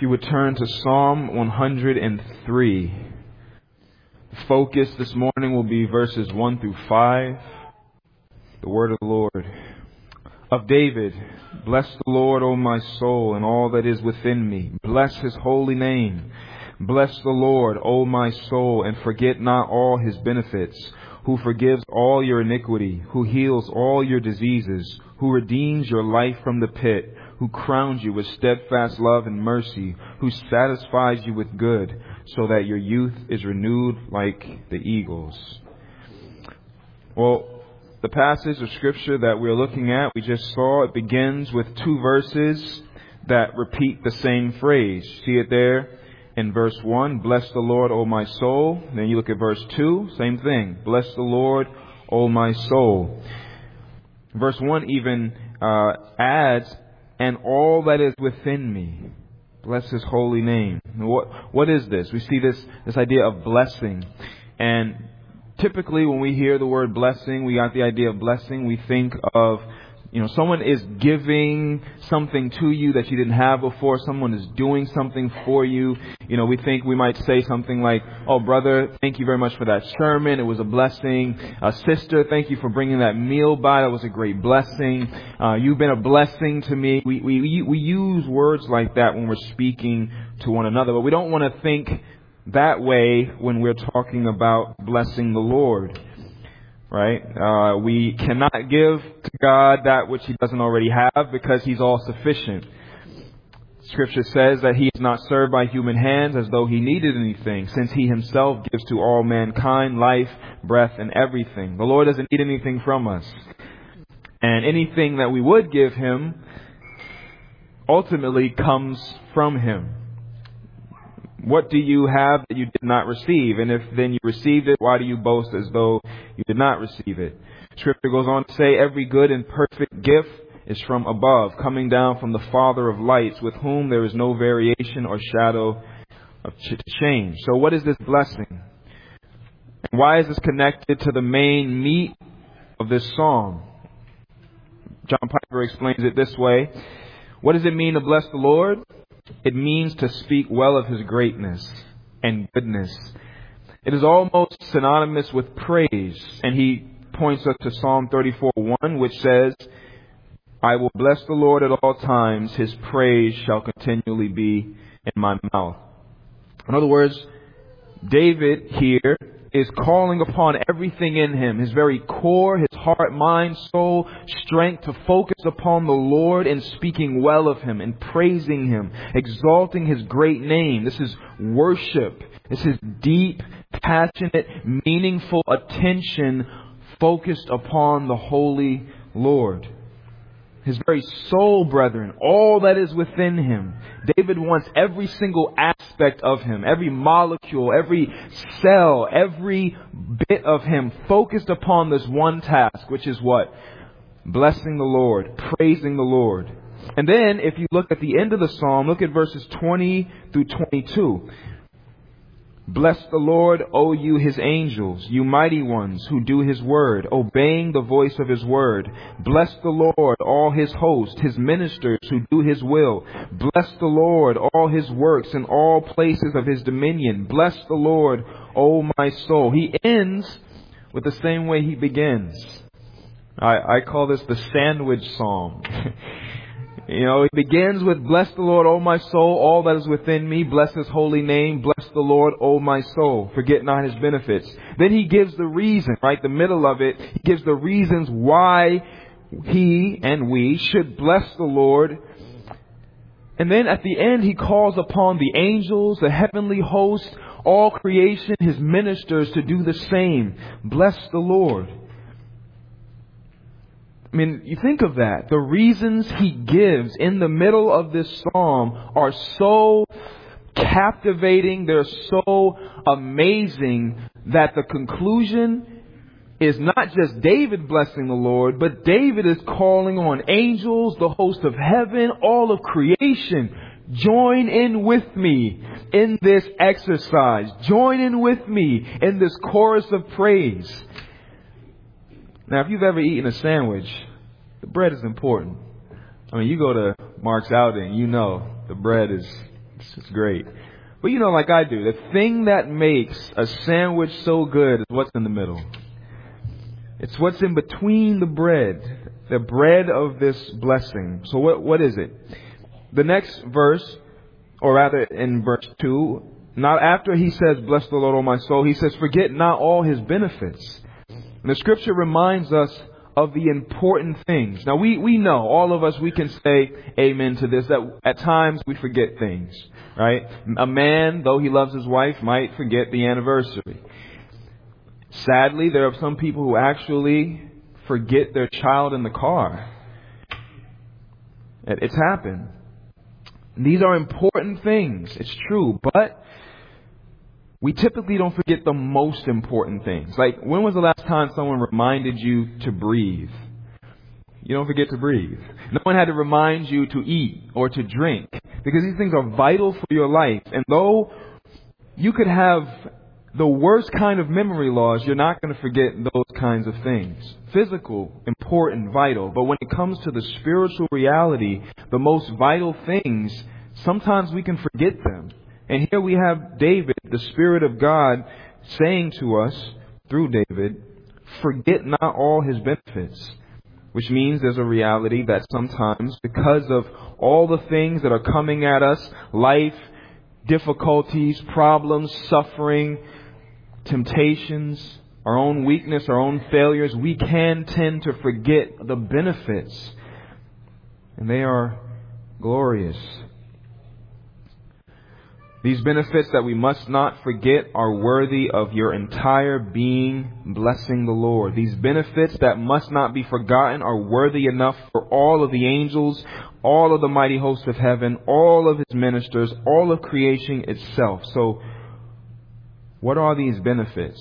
If you would turn to Psalm 103. The focus this morning will be verses 1 through 5. The word of the Lord. Of David, bless the Lord, O my soul, and all that is within me. Bless his holy name. Bless the Lord, O my soul, and forget not all his benefits, who forgives all your iniquity, who heals all your diseases, who redeems your life from the pit, who crowns you with steadfast love and mercy, who satisfies you with good, so that your youth is renewed like the eagles. Well, the passage of Scripture that we're looking at, we just saw, it begins with two verses that repeat the same phrase. See it there in verse 1, bless the Lord, O my soul. Then you look at verse 2, same thing. Bless the Lord, O my soul. Verse 1 even adds, and all that is within me. Bless his holy name. What is this? We see this idea of blessing. And typically when we hear the word blessing, we got the idea of blessing. We think of, someone is giving something to you that you didn't have before. Someone is doing something for you. We might say something like, oh, brother, thank you very much for that sermon. It was a blessing. Sister, thank you for bringing that meal by. That was a great blessing. You've been a blessing to me. We use words like that when we're speaking to one another, but we don't want to think that way when we're talking about blessing the Lord. Right? We cannot give to God that which He doesn't already have because He's all sufficient. Scripture says that He is not served by human hands as though He needed anything, since He Himself gives to all mankind life, breath, and everything. The Lord doesn't need anything from us. And anything that we would give Him ultimately comes from Him. What do you have that you did not receive? And if then you received it, why do you boast as though you did not receive it? Scripture goes on to say, every good and perfect gift is from above, coming down from the Father of lights, with whom there is no variation or shadow of change. So what is this blessing? And why is this connected to the main meat of this psalm? John Piper explains it this way. What does it mean to bless the Lord? It means to speak well of His greatness and goodness. It is almost synonymous with praise. And he points us to Psalm 34:1, which says, I will bless the Lord at all times. His praise shall continually be in my mouth. In other words, David here is calling upon everything in him, his very core, his heart, mind, soul, strength, to focus upon the Lord and speaking well of Him and praising Him, exalting His great name. This is worship. This is deep, passionate, meaningful attention focused upon the Holy Lord. His very soul, brethren, all that is within him. David wants every single aspect of him, every molecule, every cell, every bit of him focused upon this one task, which is what? Blessing the Lord, praising the Lord. And then, if you look at the end of the psalm, look at verses 20 through 22. Bless the Lord, O you His angels, you mighty ones who do His word, obeying the voice of His word. Bless the Lord, all His host, His ministers who do His will. Bless the Lord, all His works in all places of His dominion. Bless the Lord, O my soul. He ends with the same way he begins. I call this the sandwich psalm. It begins with, bless the Lord, O my soul, all that is within me. Bless His holy name. Bless the Lord, O my soul. Forget not His benefits. Then he gives the reason, right? The middle of it, he gives the reasons why he and we should bless the Lord. And then at the end, he calls upon the angels, the heavenly host, all creation, His ministers to do the same. Bless the Lord. I mean, you think of that. The reasons he gives in the middle of this psalm are so captivating. They're so amazing that the conclusion is not just David blessing the Lord, but David is calling on angels, the host of heaven, all of creation. Join in with me in this exercise. Join in with me in this chorus of praise. Now, if you've ever eaten a sandwich, the bread is important. I mean, you go to Mark's Outing, the bread is It's great. But you know, like I do, the thing that makes a sandwich so good is what's in the middle. It's what's in between the bread of this blessing. So what is it? The next verse, or rather in verse 2, not after he says, bless the Lord, O my soul, he says, forget not all his benefits. And the scripture reminds us of the important things. Now we know, all of us, we can say amen to this, that at times we forget things, right? A man, though he loves his wife, might forget the anniversary. Sadly, there are some people who actually forget their child in the car. It's happened. These are important things. It's true. But we typically don't forget the most important things. Like, when was the last time someone reminded you to breathe? You don't forget to breathe. No one had to remind you to eat or to drink, because these things are vital for your life. And though you could have the worst kind of memory loss, you're not going to forget those kinds of things. Physical, important, vital. But when it comes to the spiritual reality, the most vital things, sometimes we can forget them. And here we have David, the Spirit of God, saying to us through David, forget not all his benefits. Which means there's a reality that sometimes, because of all the things that are coming at us, life, difficulties, problems, suffering, temptations, our own weakness, our own failures, we can tend to forget the benefits. And they are glorious. These benefits that we must not forget are worthy of your entire being blessing the Lord. These benefits that must not be forgotten are worthy enough for all of the angels, all of the mighty hosts of heaven, all of His ministers, all of creation itself. So, what are these benefits?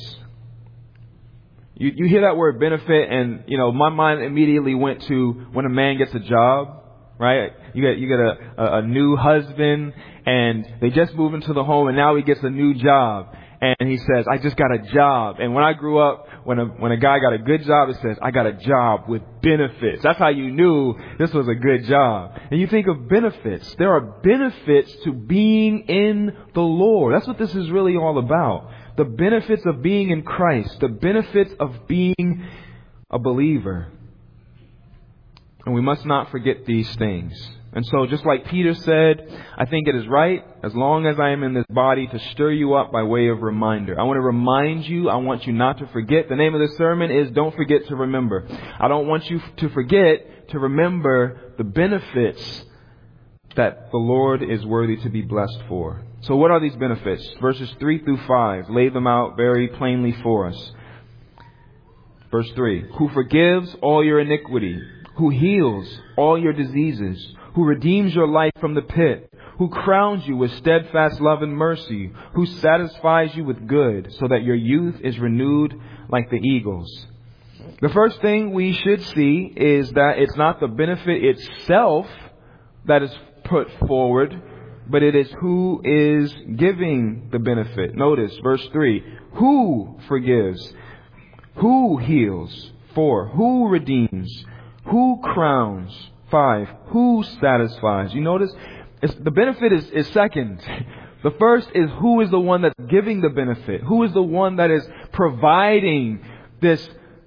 You hear that word benefit, and my mind immediately went to when a man gets a job, right? You get a new husband, and they just moved into the home, and now he gets a new job, and he says, "I just got a job." And when I grew up, when a guy got a good job, it says, "I got a job with benefits." That's how you knew this was a good job. And you think of benefits. There are benefits to being in the Lord. That's what this is really all about. The benefits of being in Christ. The benefits of being a believer. And we must not forget these things. And so, just like Peter said, I think it is right, as long as I am in this body, to stir you up by way of reminder. I want to remind you. I want you not to forget. The name of this sermon is Don't Forget to Remember. I don't want you to forget to remember the benefits that the Lord is worthy to be blessed for. So what are these benefits? Verses 3 through 5 lay them out very plainly for us. Verse 3, who forgives all your iniquity, who heals all your diseases, who redeems your life from the pit, who crowns you with steadfast love and mercy, who satisfies you with good, so that your youth is renewed like the eagles. The first thing we should see is that it's not the benefit itself that is put forward, but it is who is giving the benefit. Notice verse 3, who forgives, who heals, 4, who redeems, who crowns, 5, who satisfies. You notice the benefit is second. The first is who is the one that's giving the benefit, who is the one that is providing this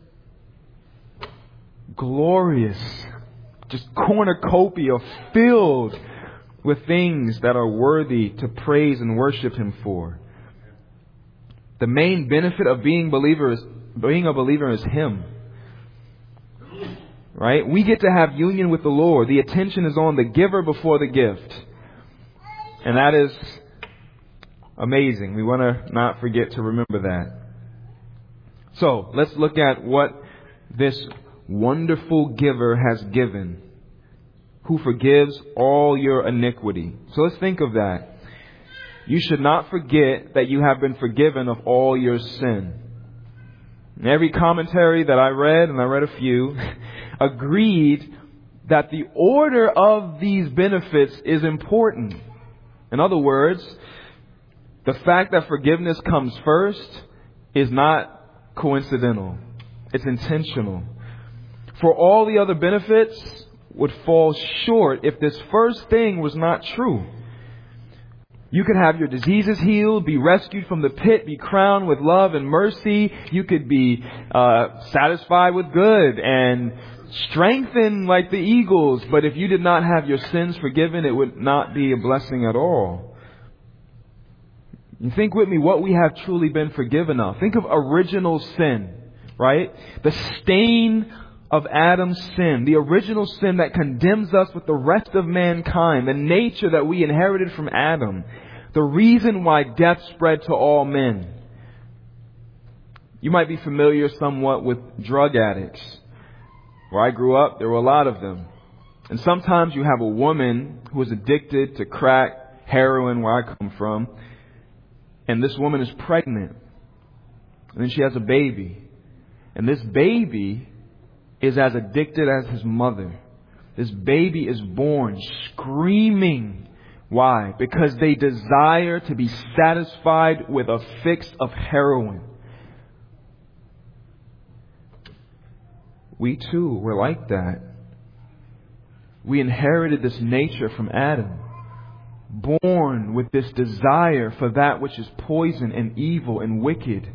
glorious, just cornucopia filled with things that are worthy to praise and worship Him for. The main benefit of being a believer is Him. Right? We get to have union with the Lord. The attention is on the giver before the gift. And that is amazing. We want to not forget to remember that. So, let's look at what this wonderful giver has given, who forgives all your iniquity. So let's think of that. You should not forget that you have been forgiven of all your sin. And every commentary that I read, and I read a few, agreed that the order of these benefits is important. In other words, the fact that forgiveness comes first is not coincidental. It's intentional. For all the other benefits would fall short if this first thing was not true. You could have your diseases healed, be rescued from the pit, be crowned with love and mercy. You could be satisfied with good and strengthened like the eagles. But if you did not have your sins forgiven, it would not be a blessing at all. You think with me what we have truly been forgiven of. Think of original sin, right? The stain of Adam's sin, the original sin that condemns us with the rest of mankind, the nature that we inherited from Adam, the reason why death spread to all men. You might be familiar somewhat with drug addicts. Where I grew up, there were a lot of them. And sometimes you have a woman who is addicted to crack, heroin, where I come from, and this woman is pregnant. And then she has a baby. And this baby is as addicted as his mother. This baby is born screaming. Why? Because they desire to be satisfied with a fix of heroin. We too were like that. We inherited this nature from Adam. Born with this desire for that which is poison and evil and wicked.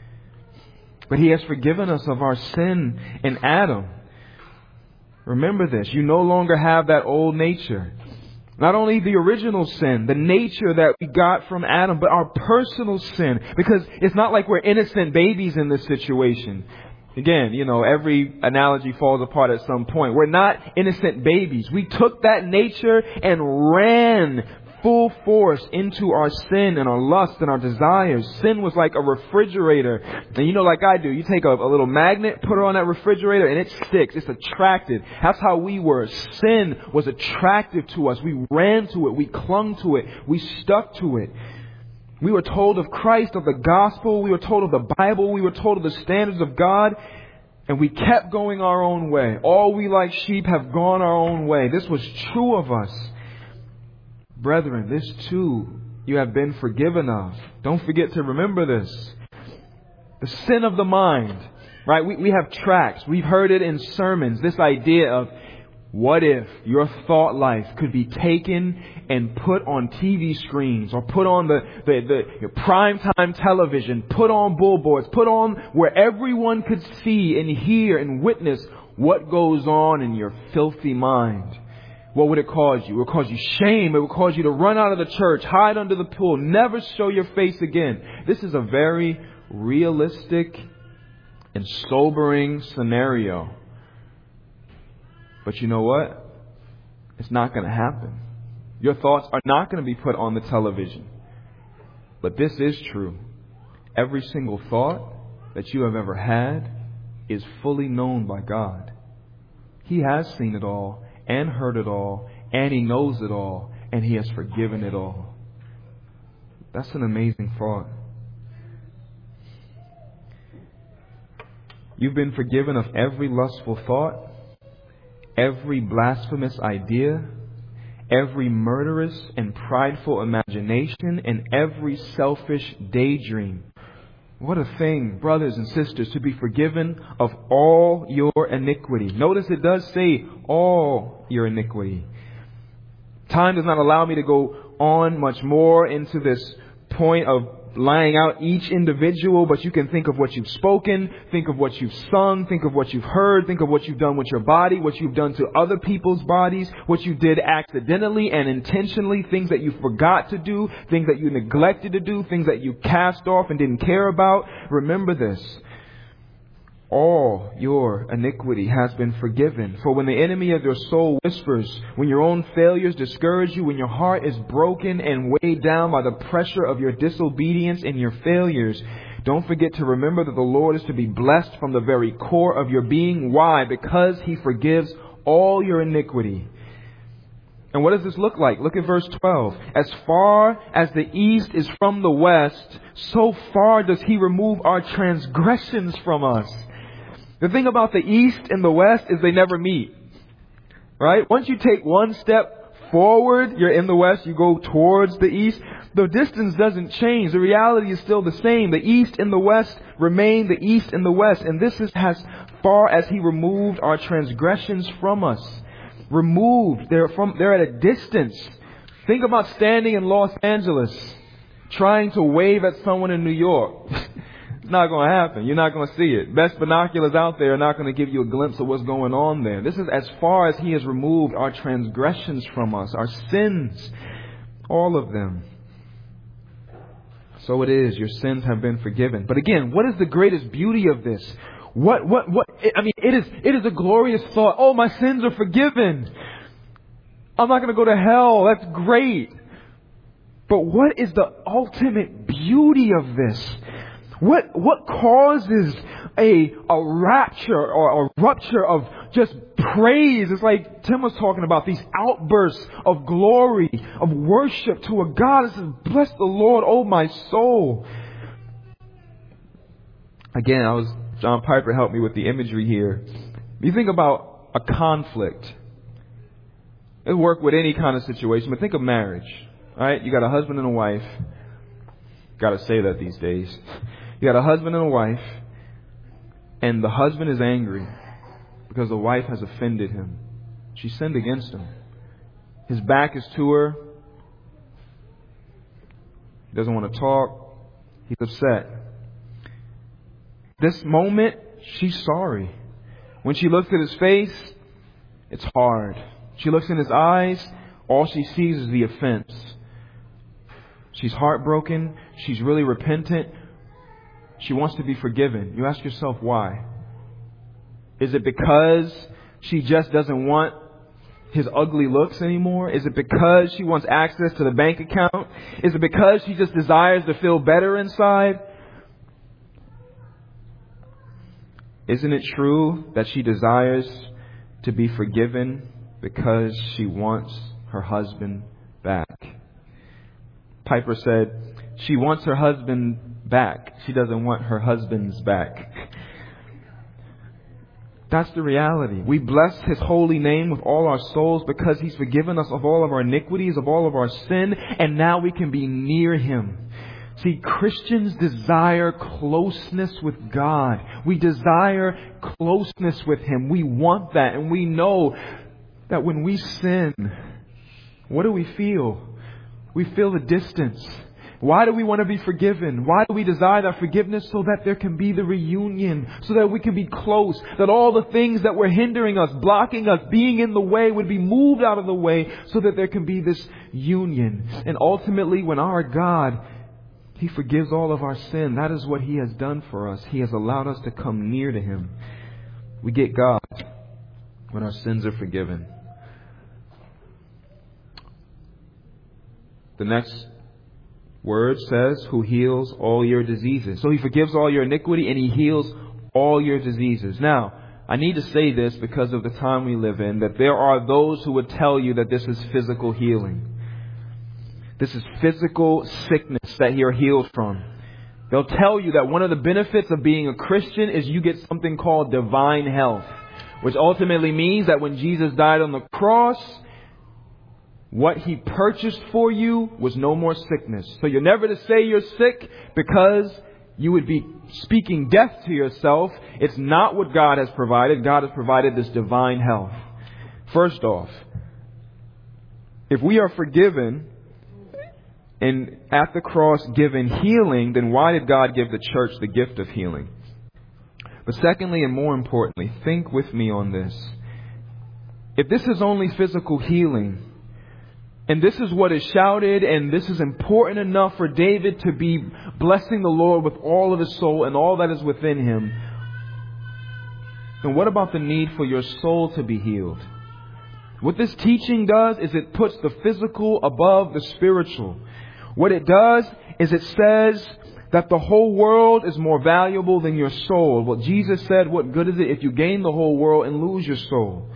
But He has forgiven us of our sin in Adam. Remember this. You no longer have that old nature. Not only the original sin, the nature that we got from Adam, but our personal sin. Because it's not like we're innocent babies in this situation. Again, every analogy falls apart at some point. We're not innocent babies. We took that nature and ran full force into our sin and our lust and our desires. Sin was like a refrigerator. And like I do, you take a little magnet, put it on that refrigerator, and it sticks. It's attractive. That's how we were. Sin was attractive to us. We ran to it. We clung to it. We stuck to it. We were told of Christ, of the gospel. We were told of the Bible. We were told of the standards of God. And we kept going our own way. All we like sheep have gone our own way. This was true of us. Brethren, this too you have been forgiven of. Don't forget to remember this. The sin of the mind. Right? We have tracts. We've heard it in sermons. This idea of what if your thought life could be taken and put on TV screens or put on the primetime television, put on billboards, put on where everyone could see and hear and witness what goes on in your filthy mind. What would it cause you? It would cause you shame. It would cause you to run out of the church, hide under the pool, never show your face again. This is a very realistic and sobering scenario. But you know what? It's not going to happen. Your thoughts are not going to be put on the television. But this is true. Every single thought that you have ever had is fully known by God. He has seen it all and heard it all, and He knows it all, and He has forgiven it all. That's an amazing thought. You've been forgiven of every lustful thought, every blasphemous idea, every murderous and prideful imagination, and every selfish daydream. What a thing, brothers and sisters, to be forgiven of all your iniquity. Notice it does say all your iniquity. Time does not allow me to go on much more into this point of laying out each individual, but you can think of what you've spoken, think of what you've sung, think of what you've heard, think of what you've done with your body, what you've done to other people's bodies, what you did accidentally and intentionally, things that you forgot to do, things that you neglected to do, things that you cast off and didn't care about. Remember this. All your iniquity has been forgiven. For when the enemy of your soul whispers, when your own failures discourage you, when your heart is broken and weighed down by the pressure of your disobedience and your failures, don't forget to remember that the Lord is to be blessed from the very core of your being. Why? Because He forgives all your iniquity. And what does this look like? Look at verse 12. As far as the east is from the west, so far does He remove our transgressions from us. The thing about the east and the west is they never meet. Right? Once you take one step forward, you're in the west, you go towards the east. The distance doesn't change. The reality is still the same. The east and the west remain the east and the west. And this is as far as He removed our transgressions from us. Removed. They're at a distance. Think about standing in Los Angeles trying to wave at someone in New York. It's not going to happen. You're not going to see it. Best binoculars out there are not going to give you a glimpse of what's going on there. This is as far as He has removed our transgressions from us, our sins, all of them. So it is. Your sins have been forgiven. But again, what is the greatest beauty of this? It is a glorious thought. Oh, my sins are forgiven. I'm not going to go to hell. That's great. But what is the ultimate beauty of this? What causes a rapture or a rupture of just praise? It's like Tim was talking about, these outbursts of glory, of worship to a God that says, bless the Lord, oh my soul. Again, John Piper helped me with the imagery here. You think about a conflict. It'll work with any kind of situation, but think of marriage. All right, you got a husband and a wife. Got to say that these days. You got a husband and a wife, and the husband is angry because the wife has offended him. She sinned against him. His back is to her. He doesn't want to talk. He's upset. This moment, she's sorry. When she looks at his face, it's hard. She looks in his eyes, all she sees is the offense. She's heartbroken. She's really repentant. She wants to be forgiven. You ask yourself why. Is it because she just doesn't want his ugly looks anymore? Is it because she wants access to the bank account? Is it because she just desires to feel better inside? Isn't it true that she desires to be forgiven because she wants her husband back? Piper said, she wants her husband back. She doesn't want her husband's back. That's the reality. We bless His holy name with all our souls because He's forgiven us of all of our iniquities, of all of our sin, and now we can be near Him. See, Christians desire closeness with God. We desire closeness with Him. We want that, and we know that when we sin, what do we feel? We feel the distance. Why do we want to be forgiven? Why do we desire that forgiveness? So that there can be the reunion, so that we can be close, that all the things that were hindering us, blocking us, being in the way would be moved out of the way, so that there can be this union. And ultimately, when our God, He forgives all of our sin, that is what He has done for us. He has allowed us to come near to Him. We get God when our sins are forgiven. The next word says, who heals all your diseases. So He forgives all your iniquity and He heals all your diseases. Now, I need to say this because of the time we live in, that there are those who would tell you that this is physical healing. This is physical sickness that you're healed from. They'll tell you that one of the benefits of being a Christian is you get something called divine health, which ultimately means that when Jesus died on the cross, what He purchased for you was no more sickness. So you're never to say you're sick, because you would be speaking death to yourself. It's not what God has provided. God has provided this divine health. First off, if we are forgiven and at the cross given healing, then why did God give the church the gift of healing? But secondly, and more importantly, think with me on this. If this is only physical healing, and this is what is shouted, and this is important enough for David to be blessing the Lord with all of his soul and all that is within him, then what about the need for your soul to be healed? What this teaching does is it puts the physical above the spiritual. What it does is it says that the whole world is more valuable than your soul. Well, Jesus said, what good is it if you gain the whole world and lose your soul?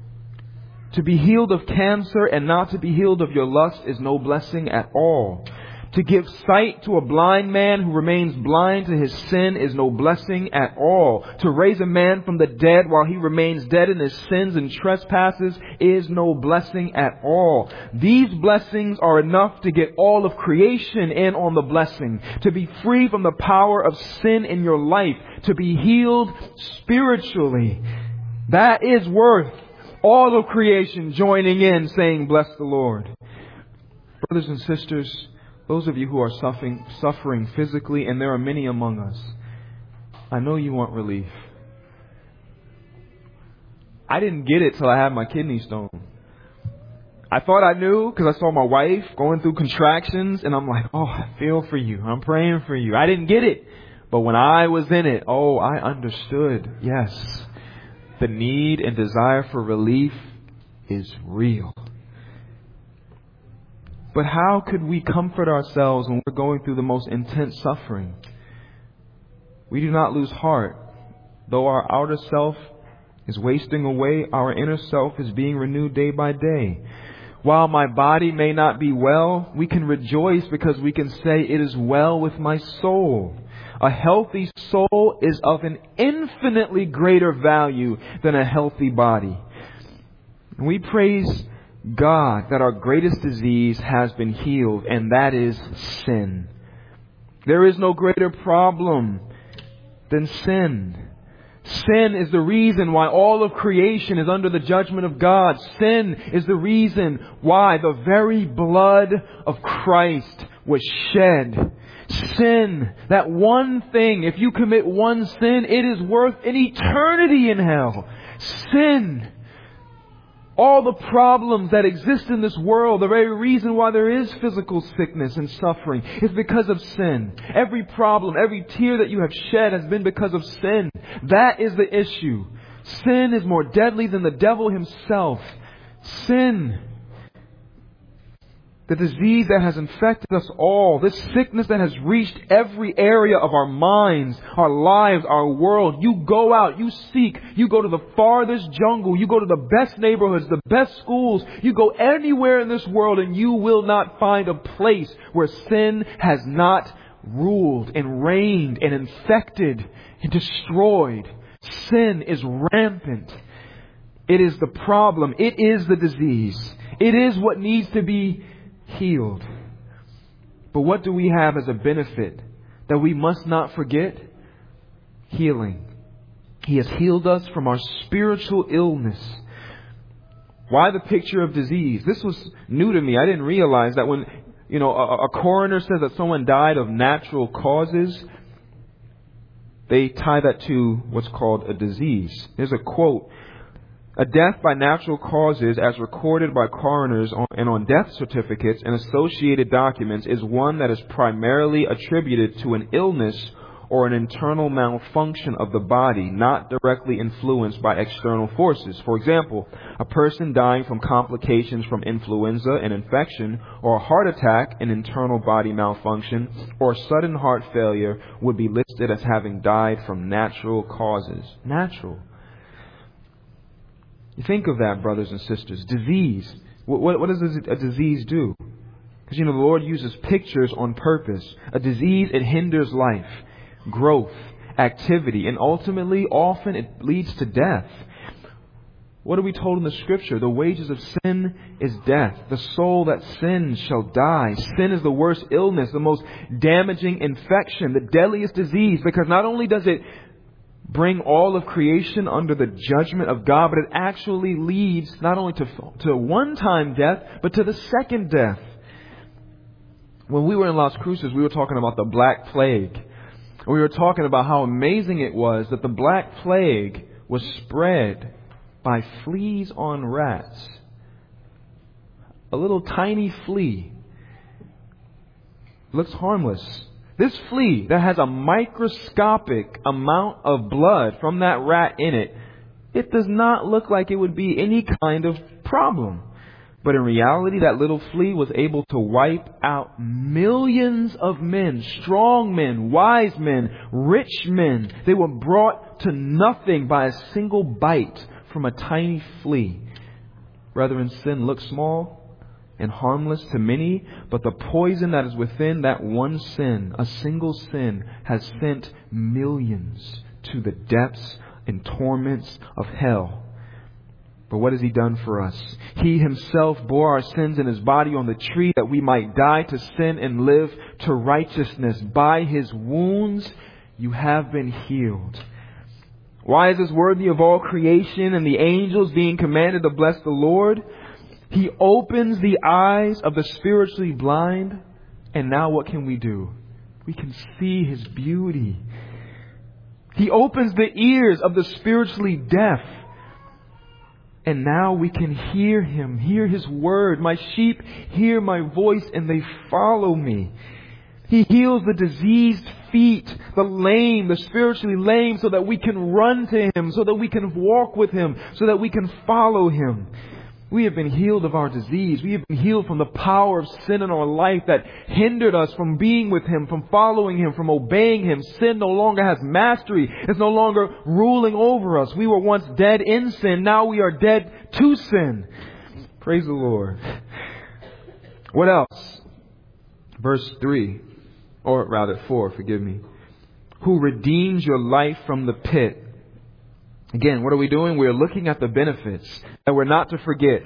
To be healed of cancer and not to be healed of your lust is no blessing at all. To give sight to a blind man who remains blind to his sin is no blessing at all. To raise a man from the dead while he remains dead in his sins and trespasses is no blessing at all. These blessings are enough to get all of creation in on the blessing. To be free from the power of sin in your life. To be healed spiritually. That is worth all of creation joining in saying, bless the Lord. Brothers and sisters, those of you who are suffering physically, and there are many among us, I know you want relief. I didn't get it till I had my kidney stone. I thought I knew because I saw my wife going through contractions, and I'm like, oh, I feel for you. I'm praying for you. I didn't get it. But when I was in it, oh, I understood. Yes, the need and desire for relief is real. But how could we comfort ourselves when we're going through the most intense suffering? We do not lose heart. Though our outer self is wasting away, our inner self is being renewed day by day. While my body may not be well, we can rejoice because we can say it is well with my soul. A healthy soul is of an infinitely greater value than a healthy body. And we praise God that our greatest disease has been healed, and that is sin. There is no greater problem than sin. Sin is the reason why all of creation is under the judgment of God. Sin is the reason why the very blood of Christ was shed. Sin, that one thing, if you commit one sin, it is worth an eternity in hell. Sin. All the problems that exist in this world, the very reason why there is physical sickness and suffering is because of sin. Every problem, every tear that you have shed has been because of sin. That is the issue. Sin is more deadly than the devil himself. Sin. The disease that has infected us all, this sickness that has reached every area of our minds, our lives, our world. You go out, you seek, you go to the farthest jungle, you go to the best neighborhoods, the best schools, you go anywhere in this world and you will not find a place where sin has not ruled and reigned and infected and destroyed. Sin is rampant. It is the problem. It is the disease. It is what needs to be healed. But what do we have as a benefit that we must not forget? Healing. He has healed us from our spiritual illness. Why the picture of disease? This was new to me. I didn't realize that when, a coroner says that someone died of natural causes, they tie that to what's called a disease. There's a quote. A death by natural causes, as recorded by coroners and on death certificates and associated documents, is one that is primarily attributed to an illness or an internal malfunction of the body, not directly influenced by external forces. For example, a person dying from complications from influenza, an infection, or a heart attack, an internal body malfunction, or sudden heart failure would be listed as having died from natural causes. Natural. Think of that, brothers and sisters. Disease. What does a disease do? Because, the Lord uses pictures on purpose. A disease, it hinders life, growth, activity, and ultimately, often it leads to death. What are we told in the Scripture? The wages of sin is death. The soul that sins shall die. Sin is the worst illness, the most damaging infection, the deadliest disease, because not only does it bring all of creation under the judgment of God, but it actually leads not only to one-time death, but to the second death. When we were in Las Cruces, we were talking about the Black Plague. We were talking about how amazing it was that the Black Plague was spread by fleas on rats. A little tiny flea. Looks harmless. This flea that has a microscopic amount of blood from that rat in it, it does not look like it would be any kind of problem. But in reality, that little flea was able to wipe out millions of men, strong men, wise men, rich men. They were brought to nothing by a single bite from a tiny flea. Brethren, sin looks small and harmless to many, but the poison that is within that one sin, a single sin, has sent millions to the depths and torments of hell. But what has He done for us? He Himself bore our sins in His body on the tree that we might die to sin and live to righteousness. By His wounds you have been healed. Why is this worthy of all creation and the angels being commanded to bless the Lord? He opens the eyes of the spiritually blind. And now what can we do? We can see His beauty. He opens the ears of the spiritually deaf. And now we can hear Him, hear His word. My sheep hear my voice and they follow me. He heals the diseased feet, the lame, the spiritually lame, so that we can run to Him, so that we can walk with Him, so that we can follow Him. We have been healed of our disease. We have been healed from the power of sin in our life that hindered us from being with Him, from following Him, from obeying Him. Sin no longer has mastery. It's no longer ruling over us. We were once dead in sin. Now we are dead to sin. Praise the Lord. What else? Verse 3, or rather 4, forgive me. Who redeems your life from the pit. Again, what are we doing? We're looking at the benefits that we're not to forget.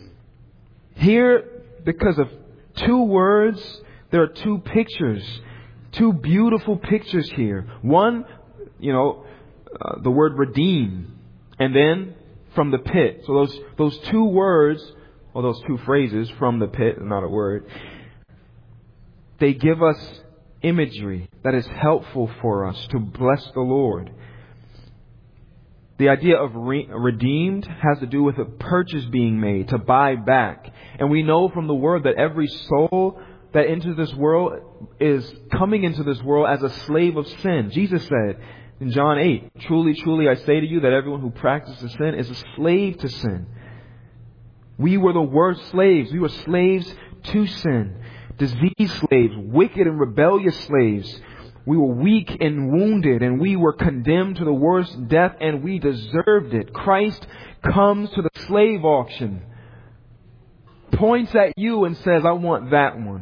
Here, because of two words, there are two pictures. Two beautiful pictures here. One, the word redeem. And then from the pit. So those two words, or those two phrases, from the pit, not a word, they give us imagery that is helpful for us to bless the Lord. The idea of redeemed has to do with a purchase being made, to buy back. And we know from the Word that every soul that enters this world is coming into this world as a slave of sin. Jesus said in John 8, truly, truly, I say to you that everyone who practices sin is a slave to sin. We were the worst slaves. We were slaves to sin. Diseased slaves, wicked and rebellious slaves. We were weak and wounded, and we were condemned to the worst death, and we deserved it. Christ comes to the slave auction, points at you and says, I want that one.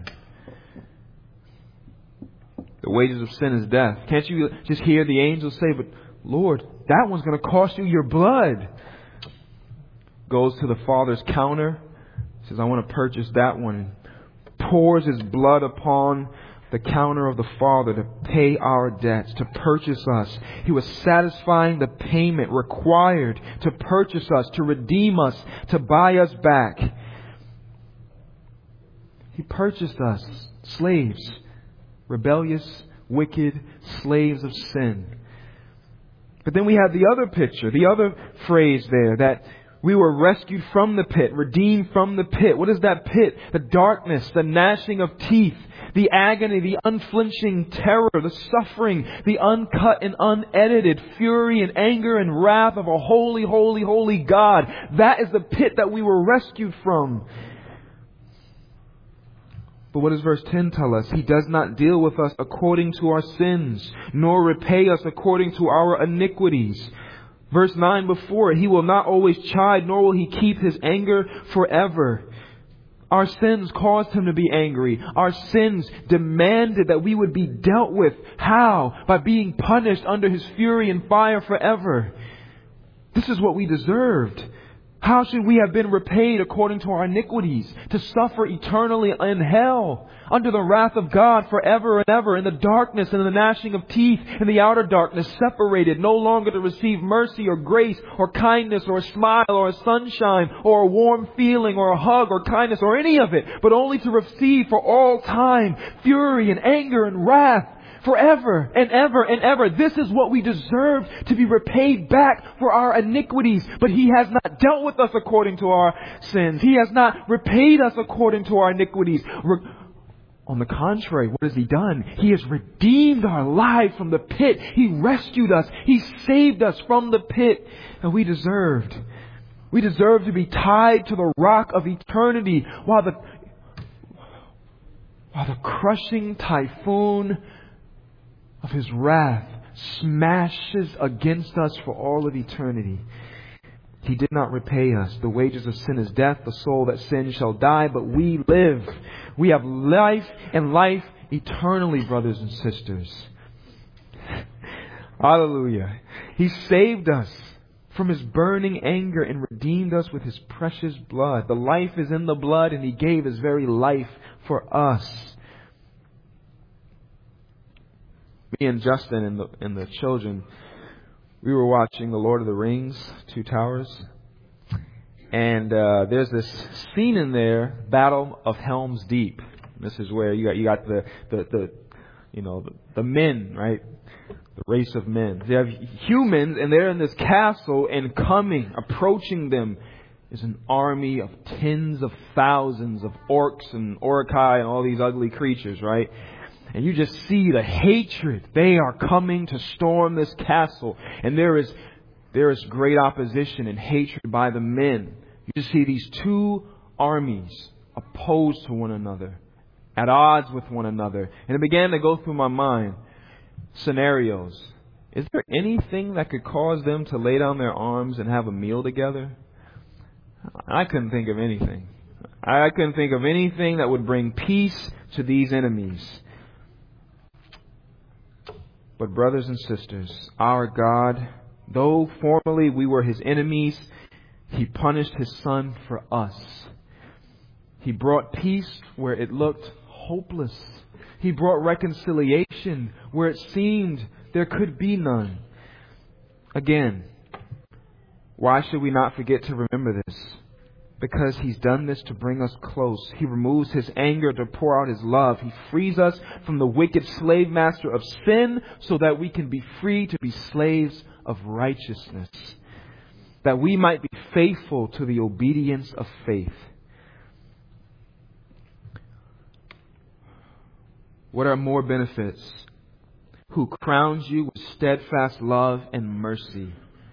The wages of sin is death. Can't you just hear the angels say, but Lord, that one's going to cost you your blood. Goes to the Father's counter, says, I want to purchase that one. Pours His blood upon the counter of the Father to pay our debts, to purchase us. He was satisfying the payment required to purchase us, to redeem us, to buy us back. He purchased us, slaves, rebellious, wicked, slaves of sin. But then we have the other picture, the other phrase there, that we were rescued from the pit, redeemed from the pit. What is that pit? The darkness, the gnashing of teeth, the agony, the unflinching terror, the suffering, the uncut and unedited fury and anger and wrath of a holy, holy, holy God. That is the pit that we were rescued from. But what does verse 10 tell us? He does not deal with us according to our sins, nor repay us according to our iniquities. Verse 9 before, He will not always chide, nor will He keep His anger forever. Our sins caused Him to be angry. Our sins demanded that we would be dealt with. How? By being punished under His fury and fire forever. This is what we deserved. How should we have been repaid according to our iniquities? To suffer eternally in hell, under the wrath of God forever and ever, in the darkness and the gnashing of teeth, in the outer darkness, separated, no longer to receive mercy or grace or kindness or a smile or a sunshine or a warm feeling or a hug or kindness or any of it, but only to receive for all time fury and anger and wrath. Forever and ever and ever. This is what we deserve, to be repaid back for our iniquities. But He has not dealt with us according to our sins. He has not repaid us according to our iniquities. On the contrary, what has He done? He has redeemed our lives from the pit. He rescued us. He saved us from the pit. And we deserved to be tied to the rock of eternity while the crushing typhoon of His wrath smashes against us for all of eternity. He did not repay us. The wages of sin is death. The soul that sins shall die. But we live. We have life and life eternally, brothers and sisters. Hallelujah. He saved us from His burning anger and redeemed us with His precious blood. The life is in the blood, and He gave His very life for us. Me and Justin and the children, we were watching The Lord of the Rings, Two Towers. And there's this scene in there, Battle of Helm's Deep. This is where you got the men, right? The race of men. They have humans, and they're in this castle, and approaching them is an army of tens of thousands of orcs and orcai and all these ugly creatures, right? And you just see the hatred. They are coming to storm this castle, and there is great opposition and hatred by the men. You just see these two armies opposed to one another, at odds with one another. And it began to go through my mind scenarios. Is there anything that could cause them to lay down their arms and have a meal together? I couldn't think of anything. I couldn't think of anything that would bring peace to these enemies. But brothers and sisters, our God, though formerly we were His enemies, He punished His Son for us. He brought peace where it looked hopeless. He brought reconciliation where it seemed there could be none. Again, why should we not forget to remember this? Because He's done this to bring us close. He removes His anger to pour out His love. He frees us from the wicked slave master of sin so that we can be free to be slaves of righteousness. That we might be faithful to the obedience of faith. What are more benefits? Who crowns you with steadfast love and mercy.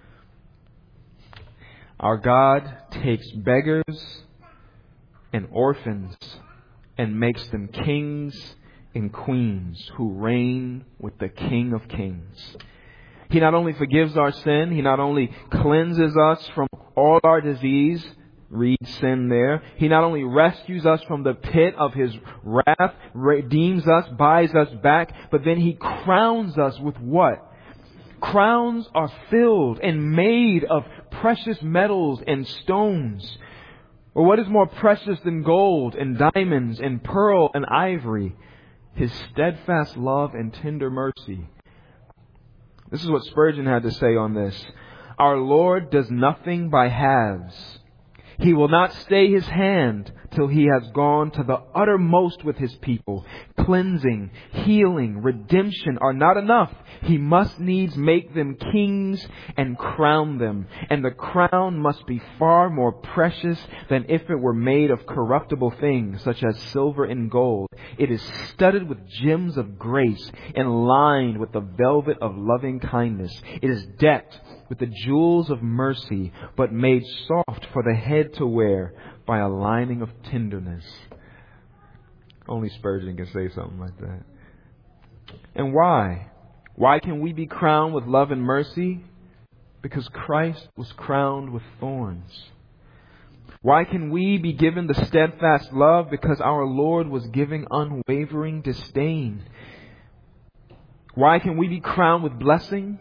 Our God takes beggars and orphans and makes them kings and queens who reign with the King of Kings. He not only forgives our sin, He not only cleanses us from all our disease, read sin there. He not only rescues us from the pit of His wrath, redeems us, buys us back, but then He crowns us with what? Crowns are filled and made of precious metals and stones. Or what is more precious than gold and diamonds and pearl and ivory? His steadfast love and tender mercy. This is what Spurgeon had to say on this. Our Lord does nothing by halves. He will not stay His hand till He has gone to the uttermost with His people. Cleansing, healing, redemption are not enough. He must needs make them kings and crown them. And the crown must be far more precious than if it were made of corruptible things, such as silver and gold. It is studded with gems of grace and lined with the velvet of loving kindness. It is decked with the jewels of mercy, but made soft for the head to wear by a lining of tenderness. Only Spurgeon can say something like that. And why? Why can we be crowned with love and mercy? Because Christ was crowned with thorns. Why can we be given the steadfast love? Because our Lord was giving unwavering disdain. Why can we be crowned with blessing?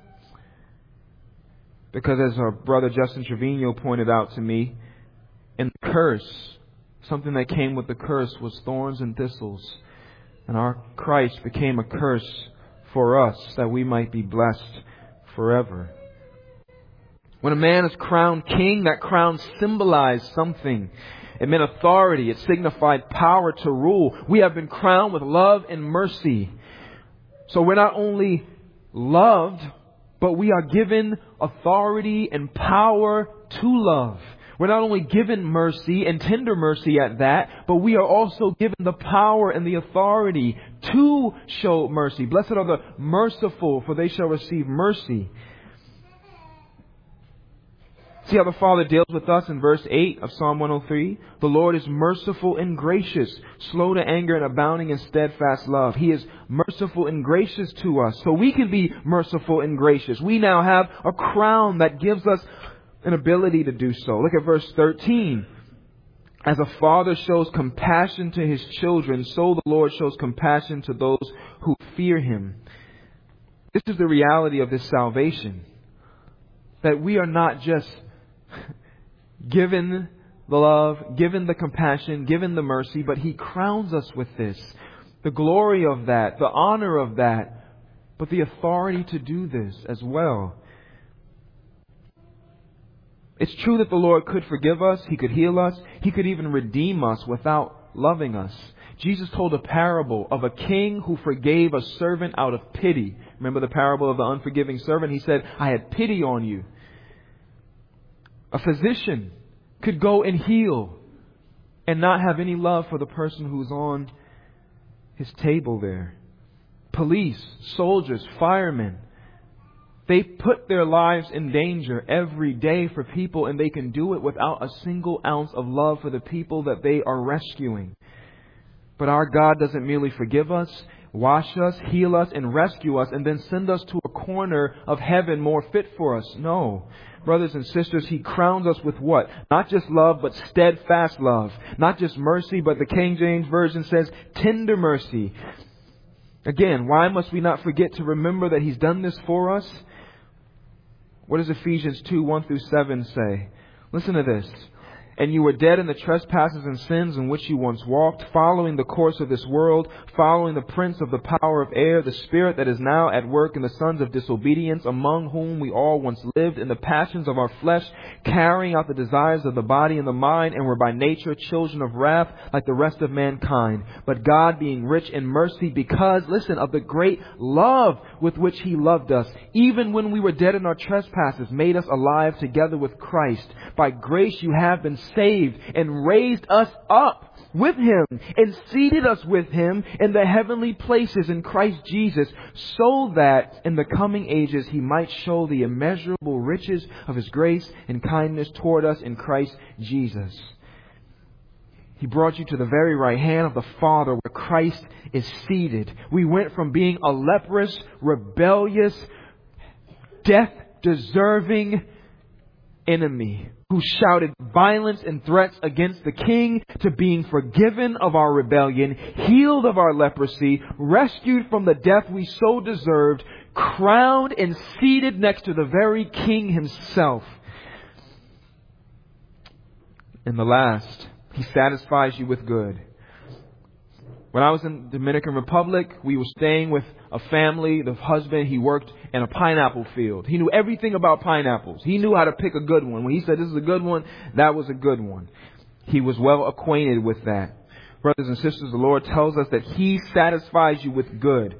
Because as our brother Justin Trevino pointed out to me, in the curse, something that came with the curse was thorns and thistles. And our Christ became a curse for us that we might be blessed forever. When a man is crowned king, that crown symbolized something. It meant authority. It signified power to rule. We have been crowned with love and mercy. So we're not only loved, but we are given authority and power to love. We're not only given mercy and tender mercy at that, but we are also given the power and the authority to show mercy. Blessed are the merciful, for they shall receive mercy. See how the Father deals with us in verse 8 of Psalm 103? The Lord is merciful and gracious, slow to anger and abounding in steadfast love. He is merciful and gracious to us, so we can be merciful and gracious. We now have a crown that gives us an ability to do so. Look at verse 13. As a father shows compassion to his children, so the Lord shows compassion to those who fear Him. This is the reality of this salvation. That we are not just given the love, given the compassion, given the mercy, but He crowns us with this. The glory of that, the honor of that, but the authority to do this as well. It's true that the Lord could forgive us. He could heal us. He could even redeem us without loving us. Jesus told a parable of a king who forgave a servant out of pity. Remember the parable of the unforgiving servant? He said, I had pity on you. A physician could go and heal and not have any love for the person who's on his table there. Police, soldiers, firemen, they put their lives in danger every day for people, and they can do it without a single ounce of love for the people that they are rescuing. But our God doesn't merely forgive us, wash us, heal us, and rescue us, and then send us to a corner of heaven more fit for us. No. Brothers and sisters, He crowns us with what? Not just love, but steadfast love. Not just mercy, but the King James Version says tender mercy. Again, why must we not forget to remember that He's done this for us? What does Ephesians 2:1-7 say? Listen to this. And you were dead in the trespasses and sins in which you once walked, following the course of this world, following the prince of the power of air, the spirit that is now at work in the sons of disobedience, among whom we all once lived in the passions of our flesh, carrying out the desires of the body and the mind, and were by nature children of wrath like the rest of mankind. But God, being rich in mercy, because, listen, of the great love with which He loved us, even when we were dead in our trespasses, made us alive together with Christ. By grace you have been saved, and raised us up with Him, and seated us with Him in the heavenly places in Christ Jesus, so that in the coming ages He might show the immeasurable riches of His grace and kindness toward us in Christ Jesus. He brought you to the very right hand of the Father, where Christ is seated. We went from being a leprous, rebellious, death-deserving enemy who shouted violence and threats against the King, to being forgiven of our rebellion, healed of our leprosy, rescued from the death we so deserved, crowned and seated next to the very King Himself. And the last, He satisfies you with good. When I was in the Dominican Republic, we were staying with a family. The husband, he worked in a pineapple field. He knew everything about pineapples. He knew how to pick a good one. When he said this is a good one, that was a good one. He was well acquainted with that. Brothers and sisters, the Lord tells us that He satisfies you with good.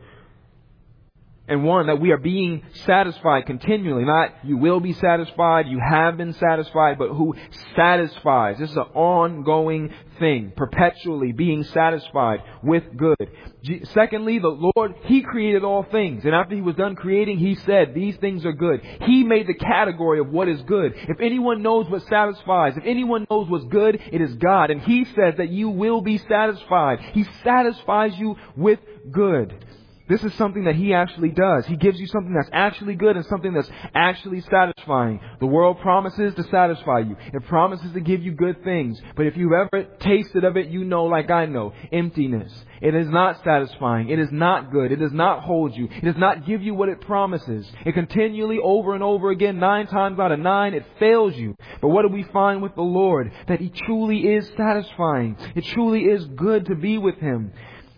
And one, that we are being satisfied continually. Not you will be satisfied, you have been satisfied, but who satisfies. This is an ongoing thing. Perpetually being satisfied with good. Secondly, the Lord, He created all things. And after He was done creating, He said, these things are good. He made the category of what is good. If anyone knows what satisfies, if anyone knows what's good, it is God. And He says that you will be satisfied. He satisfies you with good. This is something that He actually does. He gives you something that's actually good and something that's actually satisfying. The world promises to satisfy you. It promises to give you good things. But if you've ever tasted of it, you know, like I know, emptiness. It is not satisfying. It is not good. It does not hold you. It does not give you what it promises. It continually, over and over again, 9 times out of 9, it fails you. But what do we find with the Lord? That He truly is satisfying. It truly is good to be with Him.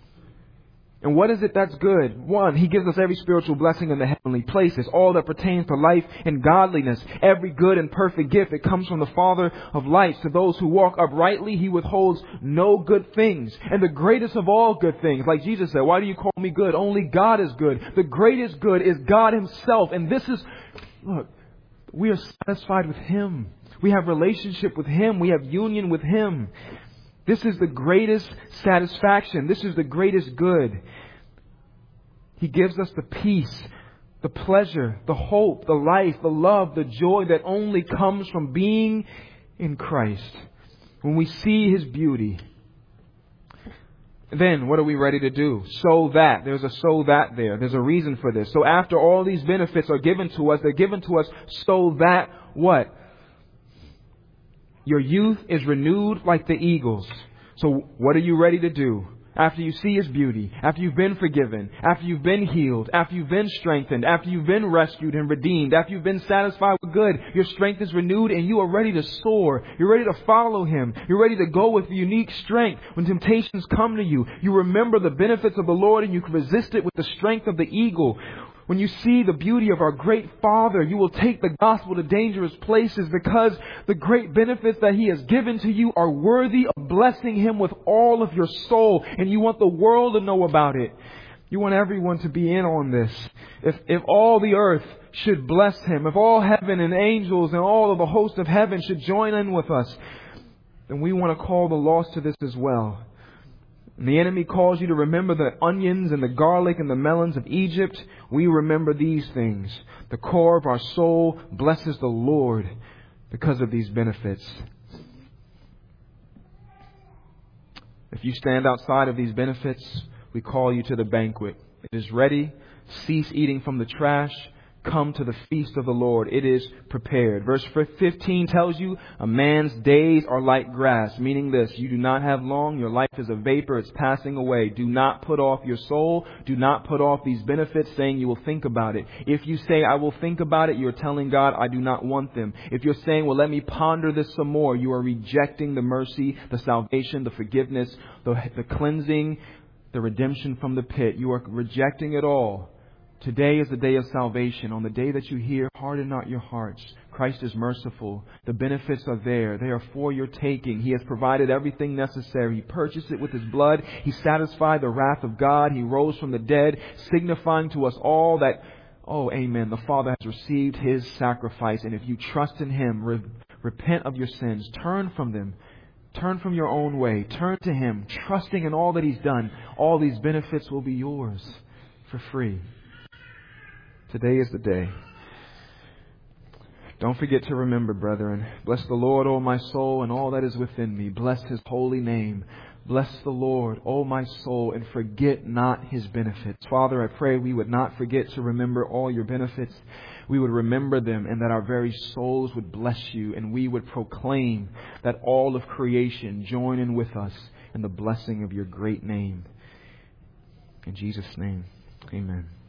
And what is it that's good? One, He gives us every spiritual blessing in the heavenly places, all that pertains to life and godliness. Every good and perfect gift, it comes from the Father of lights. To those who walk uprightly, He withholds no good things. And the greatest of all good things, like Jesus said, why do you call me good? Only God is good. The greatest good is God Himself. And this is, look, we are satisfied with Him. We have relationship with Him. We have union with Him. This is the greatest satisfaction. This is the greatest good. He gives us the peace, the pleasure, the hope, the life, the love, the joy that only comes from being in Christ. When we see His beauty, then what are we ready to do? So that. There's a so that there. There's a reason for this. So after all these benefits are given to us, they're given to us so that what? Your youth is renewed like the eagles. So what are you ready to do? After you see His beauty, after you've been forgiven, after you've been healed, after you've been strengthened, after you've been rescued and redeemed, after you've been satisfied with good, your strength is renewed and you are ready to soar. You're ready to follow Him. You're ready to go with unique strength. When temptations come to you, you remember the benefits of the Lord and you can resist it with the strength of the eagle. When you see the beauty of our great Father, you will take the gospel to dangerous places because the great benefits that He has given to you are worthy of blessing Him with all of your soul. And you want the world to know about it. You want everyone to be in on this. If all the earth should bless Him, if all heaven and angels and all of the host of heaven should join in with us, then we want to call the lost to this as well. And the enemy calls you to remember the onions and the garlic and the melons of Egypt. We remember these things. The core of our soul blesses the Lord because of these benefits. If you stand outside of these benefits, we call you to the banquet. It is ready. Cease eating from the trash. Come to the feast of the Lord. It is prepared. Verse 15 tells you a man's days are like grass, meaning this: you do not have long. Your life is a vapor. It's passing away. Do not put off your soul. Do not put off these benefits, saying you will think about it. If you say, I will think about it, you're telling God, I do not want them. If you're saying, well, let me ponder this some more, you are rejecting the mercy, the salvation, the forgiveness, the cleansing, the redemption from the pit. You are rejecting it all. Today is the day of salvation. On the day that you hear, harden not your hearts. Christ is merciful. The benefits are there. They are for your taking. He has provided everything necessary. He purchased it with His blood. He satisfied the wrath of God. He rose from the dead, signifying to us all that, oh, amen, the Father has received His sacrifice. And if you trust in Him, repent of your sins, turn from them. Turn from your own way. Turn to Him, trusting in all that He's done. All these benefits will be yours for free. Today is the day. Don't forget to remember, brethren. Bless the Lord, O my soul, and all that is within me. Bless His holy name. Bless the Lord, O my soul, and forget not His benefits. Father, I pray we would not forget to remember all your benefits. We would remember them, and that our very souls would bless you, and we would proclaim that all of creation join in with us in the blessing of your great name. In Jesus' name, amen.